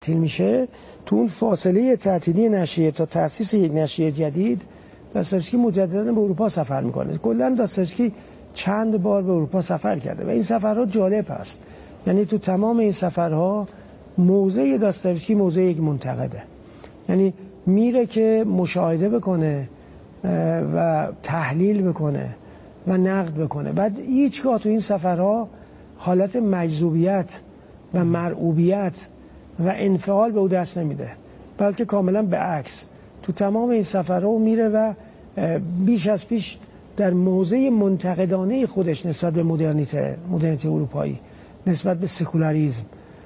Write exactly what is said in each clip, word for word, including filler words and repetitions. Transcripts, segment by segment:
تعطیل میشه، تو اون فاصله تعطیلی نشریه تا تأسیس یک نشریه جدید داستایوفسکی مجددا به اروپا سفر میکنه. کلا داستایوفسکی چند بار به اروپا سفر کرده و این سفرها جالب است. یعنی تو تمام این سفرها موضع داستایوفسکی موضع یک منتقده، یعنی میره که مشاهده بکنه و تحلیل بکنه و نقد بکنه. بعد هیچگاه تو این سفرها حالت مجذوبیت و مرعوبیت و انفعال به او دست نمیده، بلکه کاملا به عکس تو تمام این سفرها میره و بیش از پیش در موضع منتقدانه خودش نسبت به مدرنیته مدرنیته اروپایی، نسبت به سکولاریسم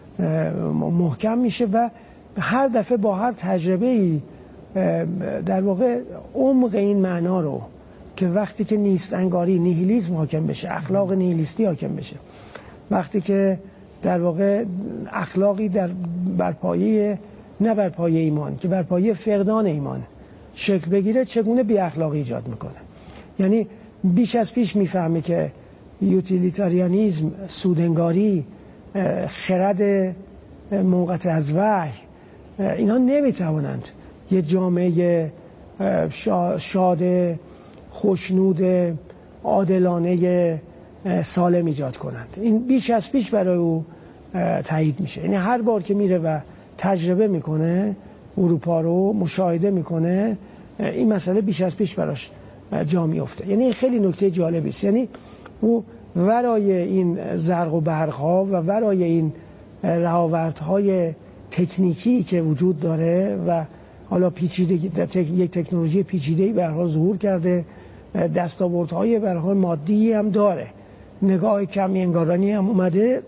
محکم میشه و هر دفعه با هر تجربه‌ای در واقع عمق این معنا رو که وقتی که نیست انگاری، نیهیلیسم حاکم بشه، اخلاق نیهیلیستی حاکم بشه، وقتی که در واقع اخلاقی در بر پایه نه بر پایه ایمان که بر پایه فقدان ایمان شکل بگیره، چگونه بی اخلاقی ایجاد میکنه. یعنی بیش از پیش میفهمه که یوتیلیتاریانیسم، سودنگاری، خرد منقطع از وحی، اینها نمیتوانند یه جامعه شاد، خوشنود، عادلانه، سالم ایجاد کنند. این بیش از پیش برای او تایید میشه. یعنی هر بار که میره و تجربه میکنه اروپا رو، مشاهده میکنه، این مسئله بیش از پیش براش جا میفته. یعنی این خیلی نکته جالبی است. یعنی او ورای این زرق و برق‌ها و ورای این رهاوردهای تکنیکی که وجود داره و حالا پیچیدگی یک تکنولوژی پیچیده‌ای به هر حال ظهور کرده، دستاوردهای به هر حال مادی هم داره، نگاه کمی انگارانی هم اومده،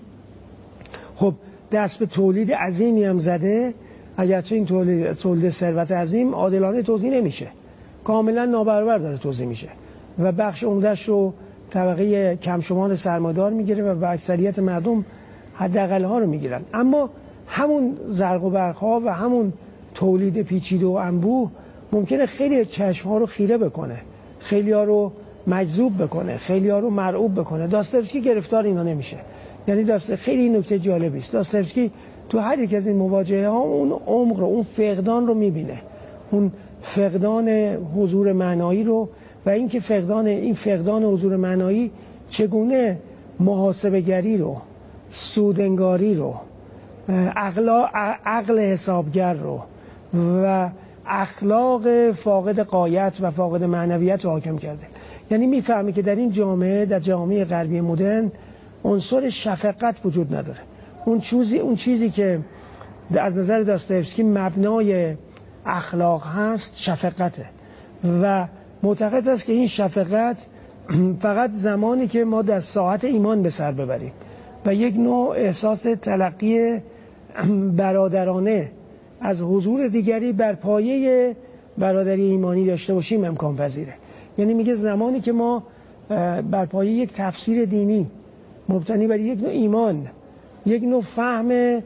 خب دست به تولید عظیمی هم زده، اگرچه این تولید تولید ثروت عظیم عادلانه توزیع نمیشه، کاملا نابرابر داره توزیع میشه و بخش عمده‌اش رو طبقه کم شمار سرمایه‌دار میگیره و به اکثریت مردم حداقل‌ها رو میگیرن. اما همون زرق و برق‌ها و همون تولید پیچیده و انبوه ممکنه خیلی چشم‌ها رو خیره بکنه، خیلی‌ها رو مجذوب بکنه، خیلی‌ها رو مرعوب بکنه. داستایوفسکی گرفتار اینا نمیشه. یعنی داست خیلی نکته جالبی است. داستایوفسکی تو هر یک از این مواجهه‌ها اون عمق رو، اون فقدان رو می‌بینه، اون فقدان حضور معنایی رو و اینکه فقدان این فقدان حضور معنایی چگونه محاسبه‌گری رو، سودنگاری رو، عقل عقل حسابگر رو و اخلاق فاقد غایت و فاقد معنویت رو حاکم کرده. یعنی میفهمی که در این جامعه، در جامعه غربی مدرن، عنصر شفقت وجود نداره. اون چیزی اون چیزی که از نظر داستایوفسکی مبنای اخلاق هست، شفقته و معتقد است که این شفقت فقط زمانی که ما در ساعت ایمان به سر ببریم و یک نوع احساس تلقی برادرانه از حضور دیگری بر پایه برادری ایمانی داشته باشیم امکان پذیره. یعنی میگه زمانی که ما بر پایه یک تفسیر دینی مبتنی بر یک نوع ایمان، یک نوع فهم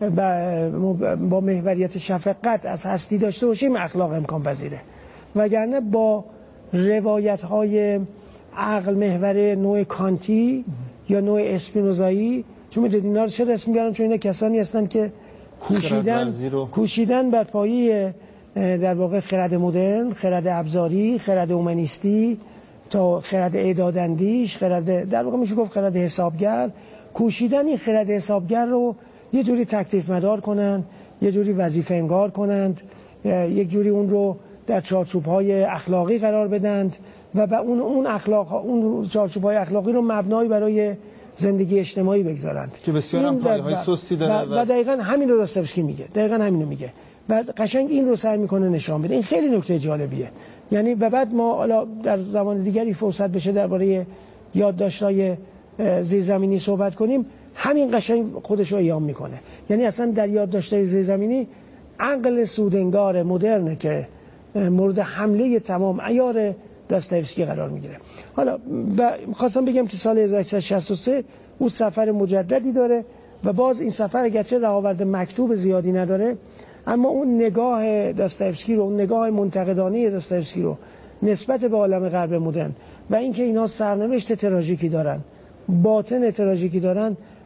با محوریت شفقت از هستی داشته باشیم، اخلاق امکان پذیره. وگرنه با روایت های عقل محور نوع کانتی یا نوع اسپینوزایی، چون میدونید اینا رو چرا اسم میارم؟ چون اینا کسانی هستن که کوشیدن کوشیدن بر پایه در واقع خرد مدرن، خرد ابزاری، خرد اومانیستی تا خرد اعداداندیش، خرد در واقع میشه گفت خرد حسابگر، کوشیدن این خرد حسابگر رو یه جوری تکلیف مدار کنن، یه جوری وظیفه انگار کنند، یک جوری اون رو در چارچوب‌های اخلاقی قرار بدند و به اون اون اخلاق اون چارچوب‌های اخلاقی رو مبنایی برای زندگی اجتماعی بگذارند که بسیار هم پایه‌های سستی داره و, و دقیقاً همین رو داستایوفسکی میگه، دقیقاً همین رو میگه و قشنگ این رو سعی میکنه نشان بده. این خیلی نکته جالبیه. یعنی و بعد ما حالا در زمان دیگری فرصت بشه درباره یادداشت‌های زیرزمینی صحبت کنیم، همین قشنگ خودش رو ایام میکنه. یعنی اصلا در یادداشت‌های زیرزمینی عقل سودنگار مدرنه که مورد حمله تمام عیار داستایوفسکی قرار میگیره. حالا و خواستم بگم که سال هزار و سیصد و شصت و سه او سفر مجددی داره و باز این سفر اگرچه رهاورد مکتوب زیادی نداره، اما اون نگاه داستایوفسکی رو، اون نگاه منتقدانه داستایوفسکی رو نسبت به عالم غرب مدرن و اینکه اینا سرنوشت تراژیکی دارن، باطن تراژیکی دارن،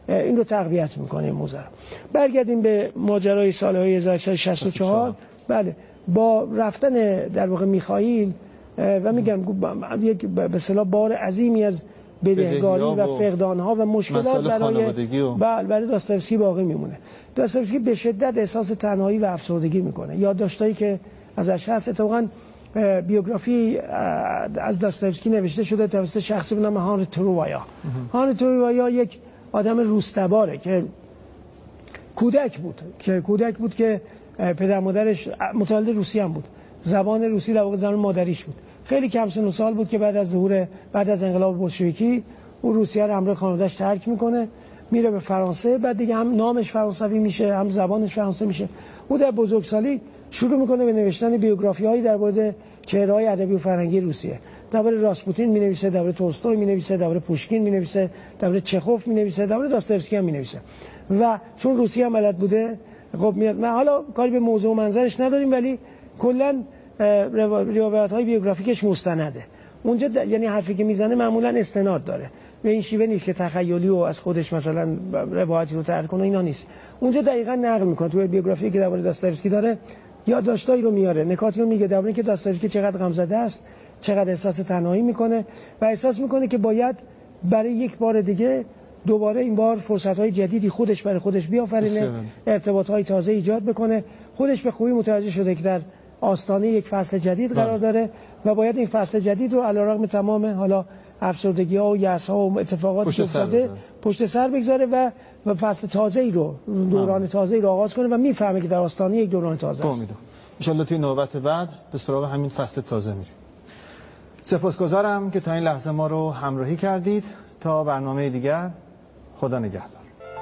این رو تقویت میکنه این موزه. برگردیم به ماجرای سالهای هزار و سیصد و شصت و چهار. بله با رفتن در واقع میخائیل و میگم یک به اصطلاح بار عظیمی از بدهکاری و فقدان‌ها و مشکلات برای بله برای داستایوفسکی باقی میمونه. داستایوفسکی به شدت احساس تنهایی و افسردگی میکنه. یادداشتایی که ازش هست، اتفاقاً بیوگرافی از داستایوفسکی نوشته شده توسط شخصی به نام هانری تروایا. هانری تروایا یک آدم روس‌تباره که کودک بود که کودک بود که پدر مادرش متولد روسی هم بود. زبان روسی در واقع زبان مادریش بود. خیلی کم سن و سال بود که بعد از ظهور بعد از انقلاب بولشویکی اون روسیه رو همراه خانواده‌اش ترک میکنه، میره به فرانسه. بعد دیگه هم نامش فرانسوی میشه، هم زبانش فرانسه میشه. او در بزرگسالی شروع میکنه به نوشتن بیوگرافی‌هایی در مورد چهره‌های ادبی و فرهنگی روسیه. درباره راسپوتین مینویسه، درباره تولستوی مینویسه، درباره پوشکین مینویسه، درباره چخوف مینویسه، درباره داستایوفسکی هم مینویسه. و چون روسیه هم بلد بوده خب میاد. ما حالا کاری به موضوع و منظرش نداریم، ولی کلا روایت‌های بیوگرافیکش مستنده. اونجا د... یعنی حرفی که میزنه معمولا استناد داره. به این شیوه نیست که تخیلی و از خودش مثلا روایتی رو تعریف کنه، اینا نیست. اونجا دقیقاً نقل میکنه. توی بیوگرافی که درباره داستایوفسکی داره یادداشتایی رو میاره، نکاتی رو میگه درباره اینکه داستایوفسکی چقدر غمزده است، چقدر احساس تنهایی میکنه و احساس میکنه که باید برای یک بار دیگه دوباره این بار فرصت‌های جدیدی خودش برای خودش بیافرینه، ارتباط‌های تازه ایجاد بکنه. خودش به خوبی متوجه شده که در آستانه یک فصل جدید قرار داره و باید این فصل جدید رو علیرغم تمام حالا افسردگی‌ها و یأس‌ها و اتفاقاتی که افتاده پشت سر بگذاره و و فصل تازه‌ای رو، دوران تازه‌ای رو آغاز کنه و میفهمه که در آستانه یک دوران تازه است. ان شاءالله توی نوبت بعد به سراغ همین فصل تازه میریم. سپاسگزارم که تا این لحظه ما رو همراهی کردید. تا برنامه دیگر، خدا نگهدار.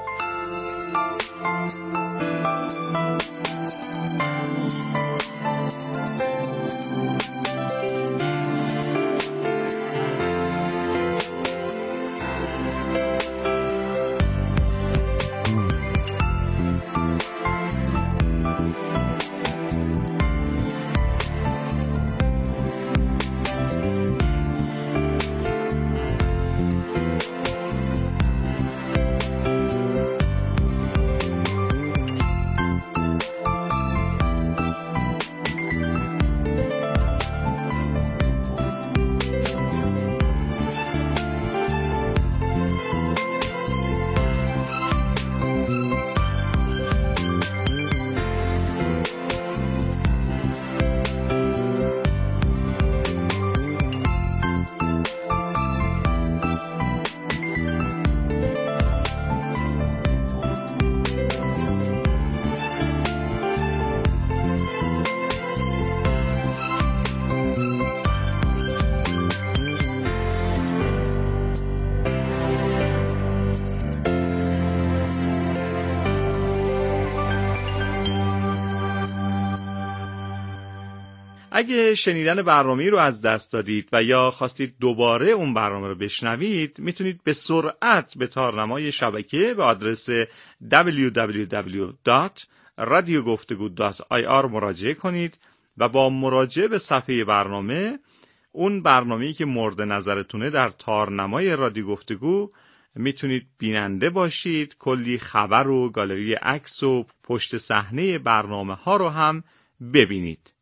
اگه شنیدن برنامه رو از دست دادید و یا خواستید دوباره اون برنامه رو بشنوید، میتونید به سرعت به تارنمای شبکه به آدرس دبلیو دبلیو دبلیو دات رادیو گفتگو دات آی آر مراجعه کنید و با مراجعه به صفحه برنامه اون برنامه‌ای که مورد نظرتونه در تارنمای رادیو گفتگو میتونید بیننده باشید. کلی خبر و گالری عکس و پشت صحنه برنامه ها رو هم ببینید.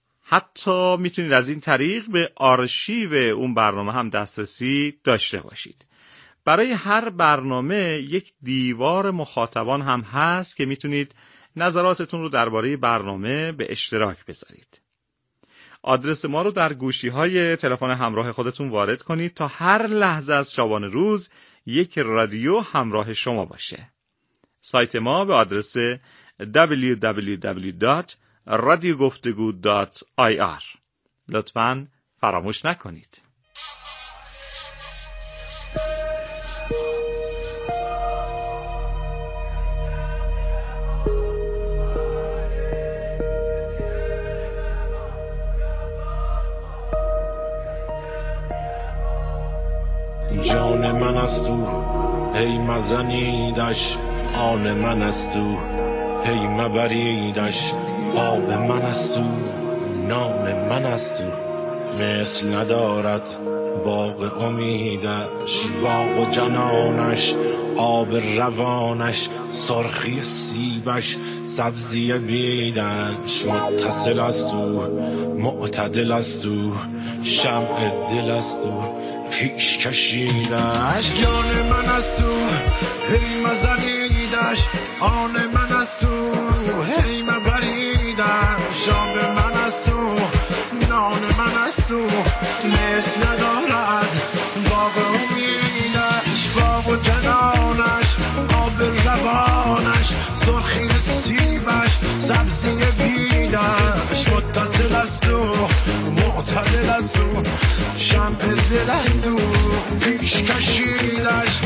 حتی میتونید از این طریق به آرشیو اون برنامه هم دسترسی داشته باشید. برای هر برنامه یک دیوار مخاطبان هم هست که میتونید نظراتتون رو درباره برنامه به اشتراک بذارید. آدرس ما رو در گوشی‌های تلفن همراه خودتون وارد کنید تا هر لحظه از شبانه روز یک رادیو همراه شما باشه. سایت ما به آدرس دبلیو دبلیو دبلیو دات رادیو گفتگو دات آی آر. لطفاً فراموش نکنید. جان من است تو هی مزنیدش، آن من است تو هی مبریدش، آب من است تو نان من است تو مثل ندارد باغ امیدش، باغ و جنانش، آب روانش، سرخی سیبش، سبزی بیدش، متصل است او، معتدل است او، شمع دل است او، پیش کشیدش. جان من است او، هی مزنیدش، آن من است او، هی مبریدش، آب من است او، نان من است او، مثل ندارد باغ امیدش، باغ و جنانش، آب روانش، سرخی سیبش، سبزی بیدش، متصل است او، معتدل است او، شمع دل است او، پیش کشیدش.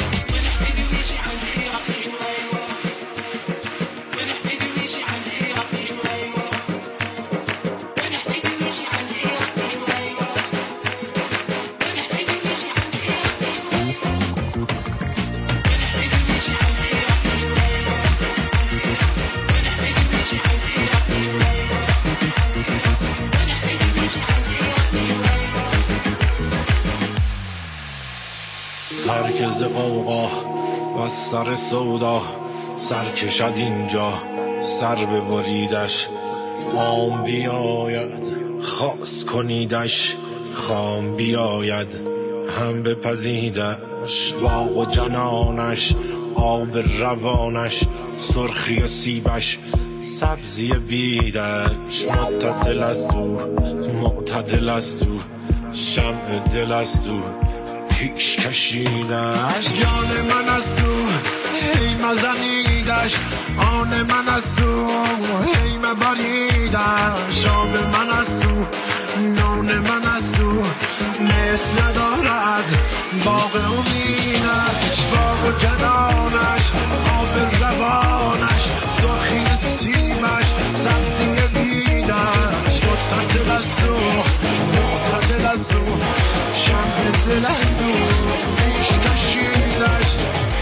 مرکز قوقا و سر سودا، سر کشد اینجا سر ببریدش، عام بیاید خاص کنیدش، خام بیاید هم بپزیدش، باغ و جنانش، آب روانش، سرخی سیبش، سبزی بیدش، متصل است او، معتدل است او، شمع دل است او، پیش کشیدش. جان من است او، هی مزنیدش، آن من است او، هی مبریدش، آب من است او، نان من است او، مثل ندارد باغ امیدش، باغ و جنانش، آب روانش، سرخی سیبش، سبزی بیدش، متصل است او، معتدل است او، شمع دل است او، پیش کشیدش.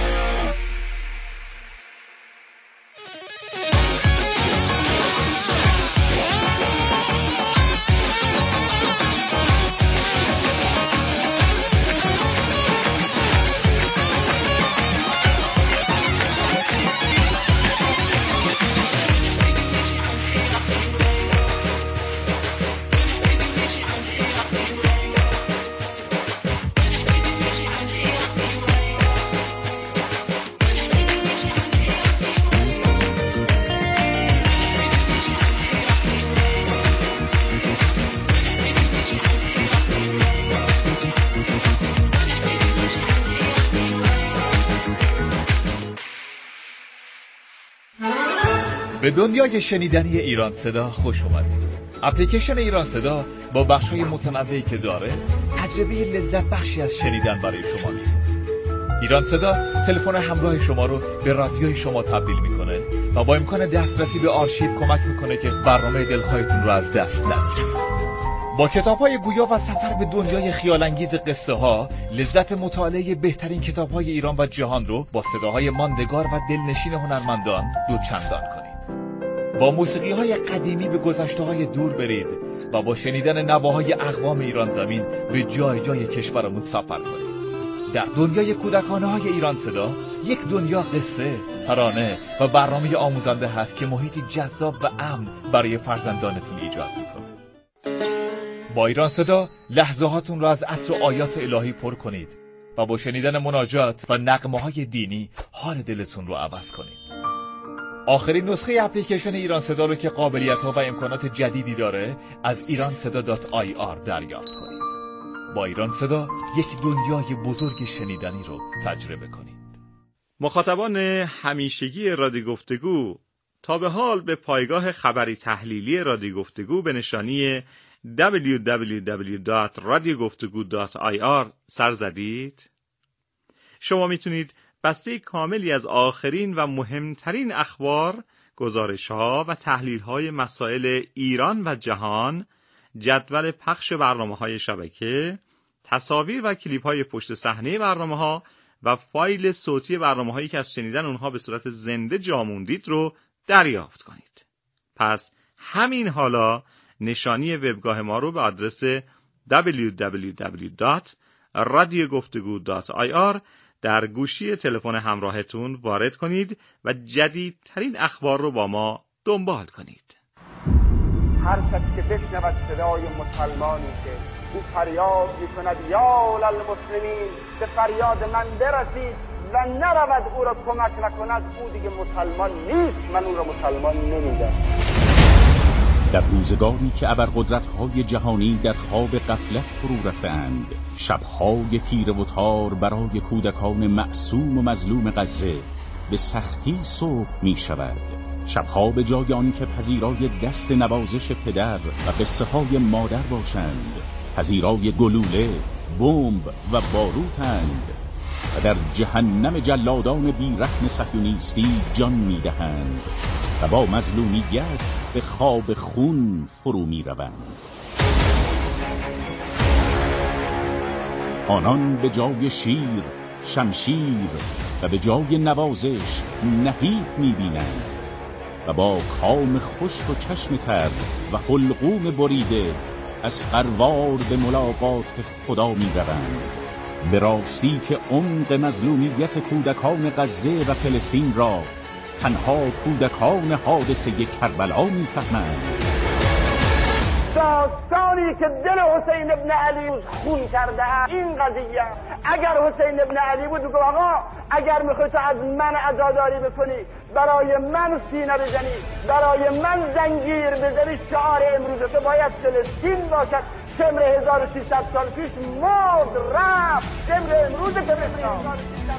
به دنیای شنیدنی ایران صدا خوش اومدید. اپلیکیشن ایران صدا با بخش‌های متنوعی که داره، تجربه لذت بخشی از شنیدن برای شما میسازه. ایران صدا تلفن همراه شما رو به رادیوی شما تبدیل میکنه و با امکان دسترسی به آرشیو کمک میکنه که برنامه دلخواهتون رو از دست ندید. با کتاب‌های گویا و سفر به دنیای خیال‌انگیز قصه ها، لذت مطالعه بهترین کتاب‌های ایران و جهان رو با صداهای ماندگار و دلنشین هنرمندان دوچندان کنید. با موسیقی‌های قدیمی به گذشته‌های دور برید و با شنیدن نواهای اقوام ایران زمین به جای جای کشورمون سفر کنید. در دنیای کودکانه‌های ایران صدا، یک دنیا قصه، ترانه و برنامه آموزنده هست که محیطی جذاب و امن برای فرزندانتون ایجاد می‌کنه. با ایران صدا لحظه هاتون رو از عطر و آیات الهی پر کنید و با شنیدن مناجات و نغمه‌های دینی حال دلتون رو عوض کنید. آخرین نسخه اپلیکیشن ایران صدا رو که قابلیت‌ها و امکانات جدیدی داره از ایران صدا دات آی آر دریافت کنید. با ایران صدا یک دنیای بزرگ شنیدنی رو تجربه کنید. مخاطبان همیشگی رادیو گفتگو تا به حال به پایگاه خبری تحلیلی رادیو گفتگو به نشانی دبلیو دبلیو دبلیو دات رادیو گفتگو دات آی آر سر زدید؟ شما میتونید بسته کاملی از آخرین و مهمترین اخبار، گزارش‌ها و تحلیل‌های مسائل ایران و جهان، جدول پخش برنامه‌های شبکه، تصاویر و کلیپ‌های پشت صحنه برنامه‌ها و فایل صوتی برنامه‌هایی که از شنیدن اونها به صورت زنده جا موندید رو دریافت کنید. پس همین حالا نشانی وبگاه ما رو به آدرس دبلیو دبلیو دبلیو دات رادیو گفتگو دات آی آر در گوشی تلفن همراهتون وارد کنید و جدیدترین اخبار رو با ما دنبال کنید. هر کسی که بشنود صدای مسلمانی که او فریاد می‌کند یا للمسلمین، به فریاد من برسید و نرود او را کمک نکند، او دیگه مسلمان نیست. من او را مسلمان نمی‌دانم. در روزگاری که ابرقدرت‌های جهانی در خواب غفلت فرو رفته‌اند، شب‌های تیره و تار برای کودکان معصوم و مظلوم غزه به سختی صبح می‌شود. شب‌ها به جای آن که پذیرای دست نوازش پدر و قصه‌های مادر باشند، پذیرای گلوله، بمب و باروتند و در جهنم جلادان بی‌رحم صهیونیستی جان می‌دهند و با مظلومیت به خواب خون فرو می‌روند. آنان به جای شیر، شمشیر و به جای نوازش نهیب می‌بینند و با کام خشک و چشم تر و حلقوم بریده از قروار به ملاقات خدا می‌روند. به راستی که عمق مظلومیت کودکان غزه و فلسطین را تنها کودکان حادثه کربلا می‌فهمند. داستانی که دل حسین ابن علی خون کرده است این قضیه. اگر حسین ابن علی بود بگو آقا اگر میخوای از من عزاداری بکنی، برای من سینه بزنی، برای من زنجیر بزنی، شعار امروز تو باید فلسطین باشد. شمر هزار و سیصد سال پیش مرد رفت، شمر امروز که بسیار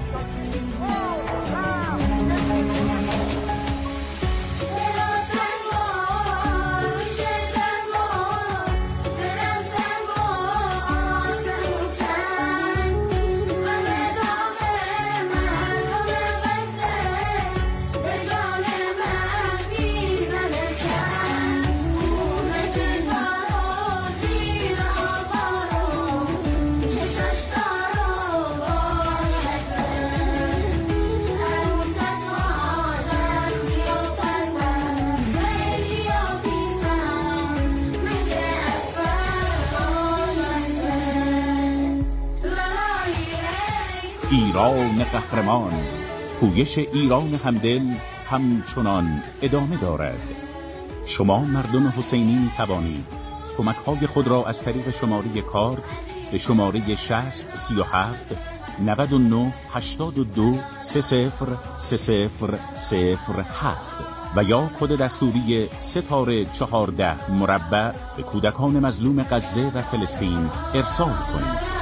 ایران قهرمان، پویش ایران همدل همچنان ادامه دارد. شما مردم حسینی می توانید کمک های خود را از طریق شماره کارت به شماره شصت سی و هفت نود و نه هشتاد و دو سه صفر سه صفر صفر هفت و یا کد دستوری ستاره چهارده مربع به کودکان مظلوم غزه و فلسطین ارسال کنید.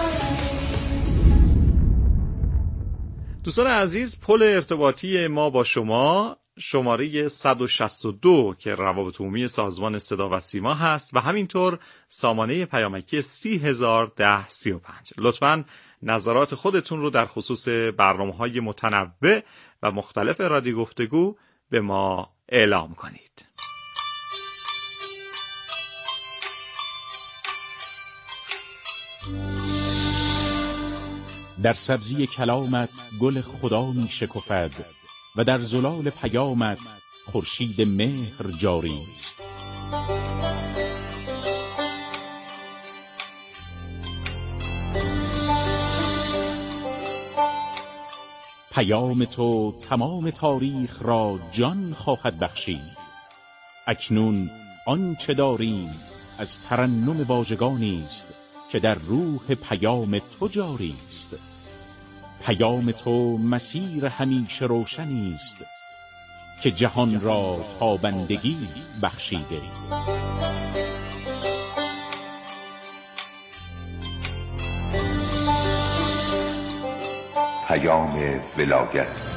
دوستان عزیز، پل ارتباطی ما با شما شماره صد و شصت و دو که روابط عمومی سازمان صدا و سیما هست و همینطور سامانه پیامکی سی هزار ده سی و پنج. لطفاً نظرات خودتون رو در خصوص برنامه‌های متنوع و مختلف رادیو گفتگو به ما اعلام کنید. در سبزی کلامت گل خدا می شکفد و در زلال پیامت خورشید مهر جاری است. پیام تو تمام تاریخ را جان خواهد بخشید. اکنون آنچه داریم از ترنم واژگانی است که در روح پیام تو جاری است. پیام تو مسیر همیشه روشنی است که جهان را تابندگی بخشیده. پیام ولایت.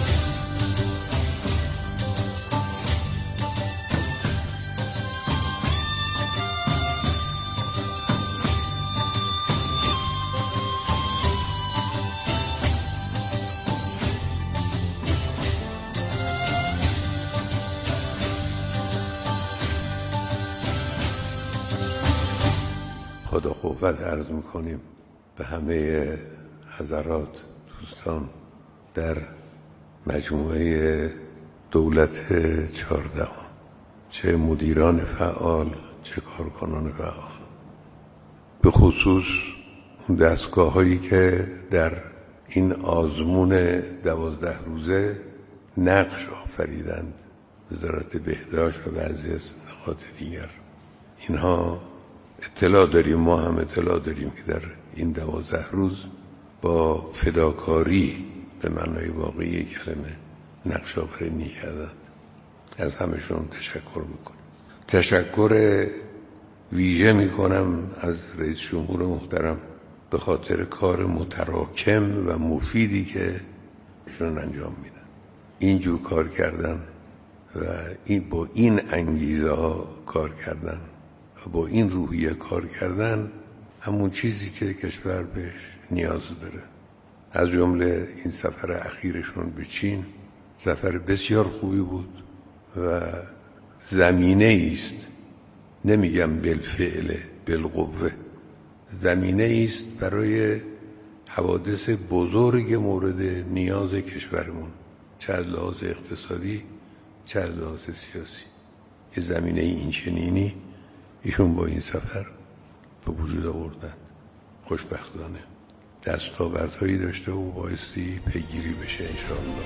خدا قوت عرض میکنیم به همه حضرات دوستان در مجموعه دولت چهاردهم، چه مدیران فعال چه کارکنان فعال، به خصوص اون دستگاه هایی که در این آزمون دوازده روزه نقش آفریدند، وزارت بهداشت و بعضی از نقاط دیگر، اینها اطلاع داریم، ما هم اطلاع داریم که در این دوازده روز با فداکاری به معنای واقعی کلمه نقش آفرینی کردند. از همشون تشکر میکنم. تشکر ویژه میکنم از رئیس جمهور محترم به خاطر کار متراکم و مفیدی که ایشون انجام میدن. اینجور کار کردن و این با این انگیزه ها کار کردن و با این روحیه کار کردن همون چیزی که کشور بهش نیاز داره. از جمله این سفر اخیرشون به چین سفر بسیار خوبی بود و زمینه است، نمیگم بالفعل بالقوه، زمینه است برای حوادث بزرگ مورد نیاز کشورمون، چه از لحاظ اقتصادی چه از لحاظ سیاسی. یه زمینه این چنینی ایشون با این سفر به وجود آوردن. خوشبختانه دستاوردهایی داشته و بایستی پیگیری بشه انشاءالله.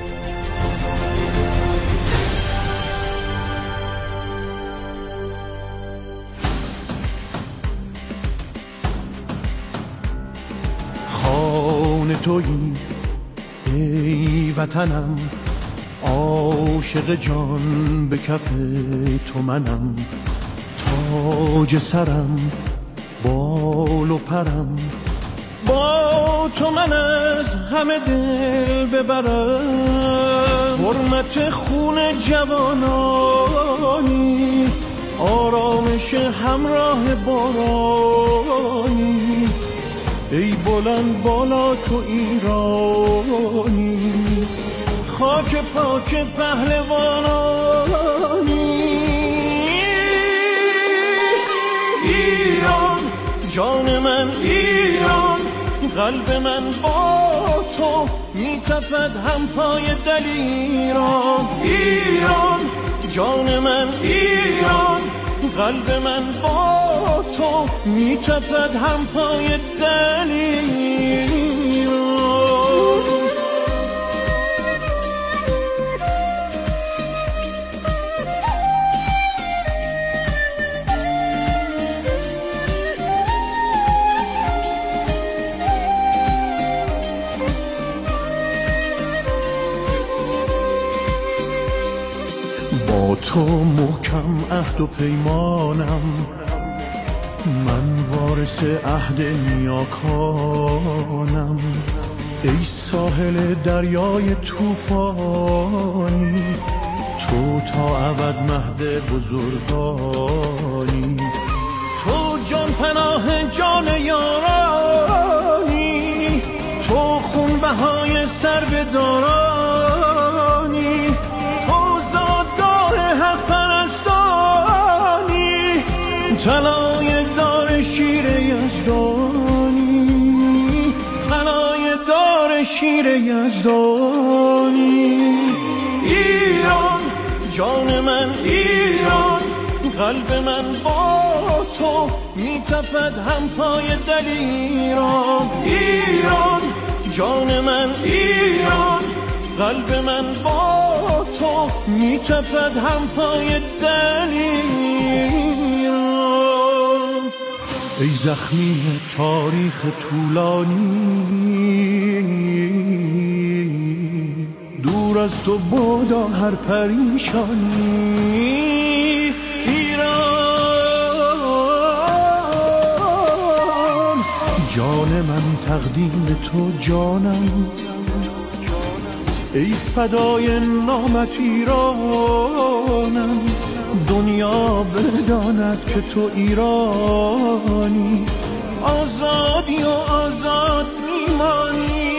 خانه تویی ای وطنم، عاشق جان به کف تو منم، تاج سرم بال و پرم، با تو من از همه دل ببرم. حرمت خون جوانانی، آرامش همراه بارانی، ای بلند بالا تو ایرانی، خاک پاک پهلوانانی. ایران جان من، ایران قلب من با تو میتپد هم پای دلیران. ایران جان من، ایران قلب من با تو میتپد هم پای دلیران. تو محکم عهد و پیمانم، من وارث عهد نیاکانم. ای ساحل دریای طوفانی، تو تا ابد مهد بزرگانی. تو جان پناه جان یارانی، تو خون بهای سر به دارانی. حق پرستانی، طلای دار شیر یزدانی، طلای دار شیر یزدانی. ایران جان من، ایران قلب من با تو میتپد هم پای دلیران. ایران جان من، ایران قلب من با تو میتپد هم پای دلیران. ای زخمی تاریخ طولانی، دور از تو بادا هر پریشانی. ایران جان من تقدیم تو جانم، ای فدای نامت ایرانم. دنیا بداند که تو ایرانی، آزادی و آزاد میمانی.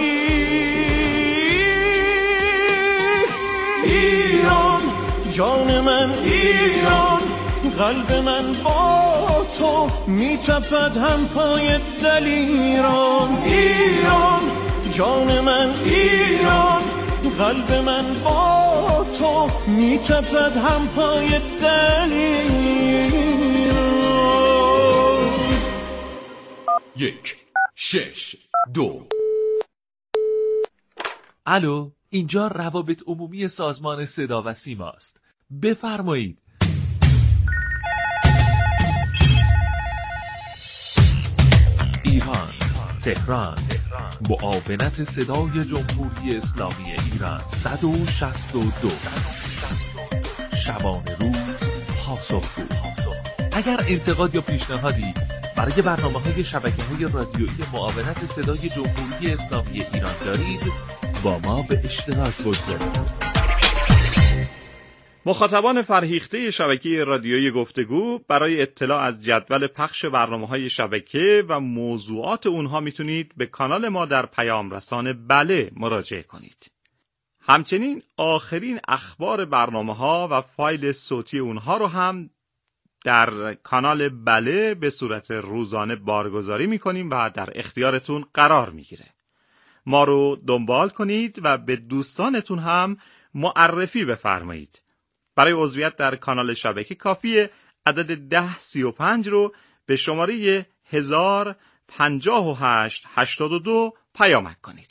ایران جان من، ایران قلب من با تو میتپد هم پای دلیران. ایران جان من، ایران قلب من با تو میتپد هم پای دلیران. یک شش دو. الو، اینجا روابط عمومی سازمان صدا و سیما است. بفرمایید. ایران، تهران، معاونت صدای جمهوری اسلامی ایران صد و شصت و دو. شبانه روز پاسخگو. اگر انتقاد یا پیشنهادی برای برنامه‌های شبکه‌های رادیویی معاونت صدای جمهوری اسلامی ایران دارید، با ما به اشتراک بگذارید. مخاطبان فرهیخته شبکه رادیویی گفتگو، برای اطلاع از جدول پخش برنامه‌های شبکه و موضوعات اونها میتونید به کانال ما در پیام رسان بله مراجعه کنید. همچنین آخرین اخبار برنامه‌ها و فایل صوتی اونها رو هم در کانال بله به صورت روزانه بارگذاری میکنیم و در اختیارتون قرار میگیره. ما رو دنبال کنید و به دوستانتون هم معرفی بفرمایید. برای عضویت در کانال شبکه کافیه عدد ده سی و پنج رو به شماره هزار پنجاه و هشت هشتاد و دو پیامک کنید.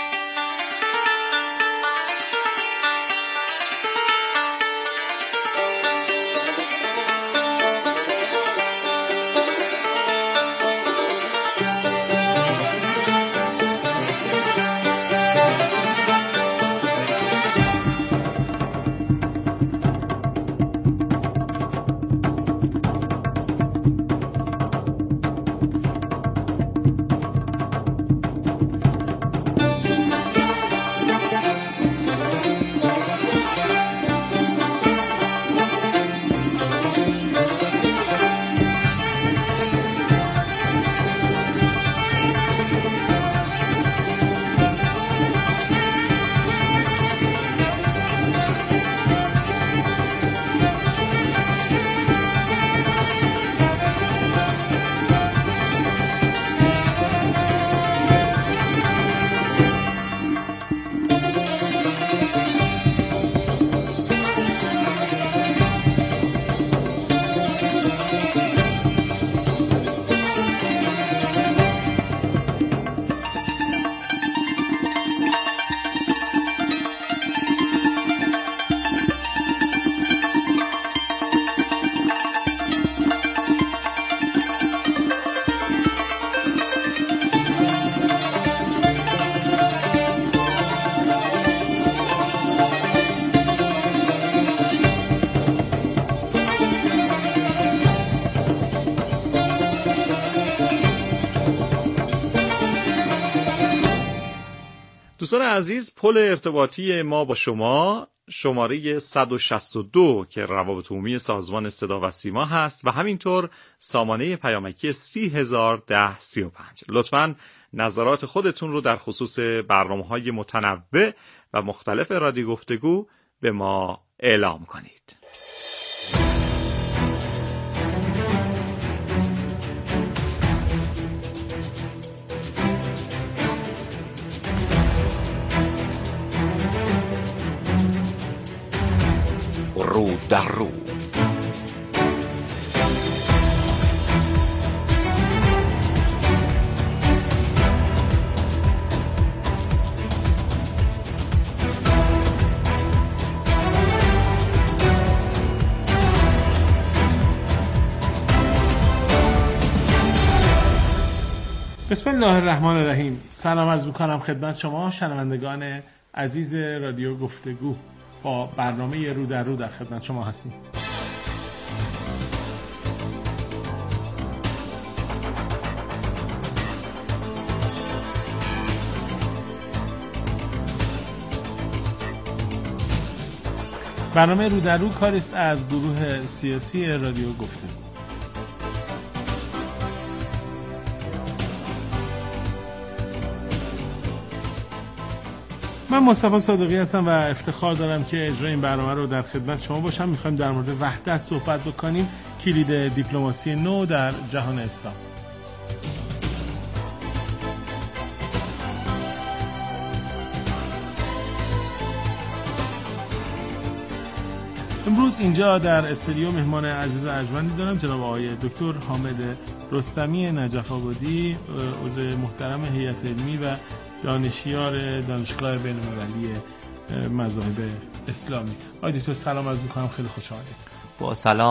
دوستان عزیز، پل ارتباطی ما با شما شماره صد و شصت و دو که روابط عمومی سازمان صدا و سیما هست و همینطور سامانه پیامکی سی هزار ده سی و پنج. لطفاً نظرات خودتون رو در خصوص برنامه‌های متنوع و مختلف رادیو گفتگو به ما اعلام کنید. رو در رو. بسم الله الرحمن الرحیم. سلام عرض می‌کنم خدمت شما شنوندگان عزیز رادیو گفتگو. با برنامه رو در رو در خدمت شما هستیم. برنامه رو در رو کاری است از گروه سیاسی رادیو گفتگو. من مصطفی صادقی هستم و افتخار دارم که اجرای این برنامه رو در خدمت شما باشم. میخوایم در مورد وحدت صحبت بکنیم، کلید دیپلماسی نو در جهان اسلام. امروز اینجا در استودیو مهمان عزیز و ارجمندی دارم، جناب آقای دکتر حامد رستمی نجف آبادی، عضو محترم هیئت علمی و دانشیار دانشگاه بین‌المللی مذاهب اسلامی. آقای دکتر سلام عرض می‌کنم، خیلی خوش آمدید. با سلام